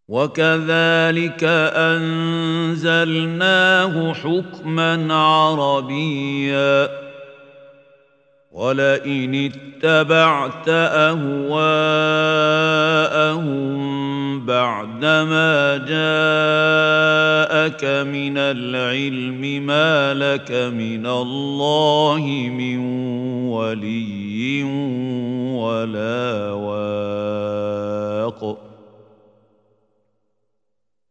وكذلك أنزلناه حكما عربيا ولئن اتبعت أهواءهم بعدما جاءك من العلم ما لك من الله من ولي ولا واق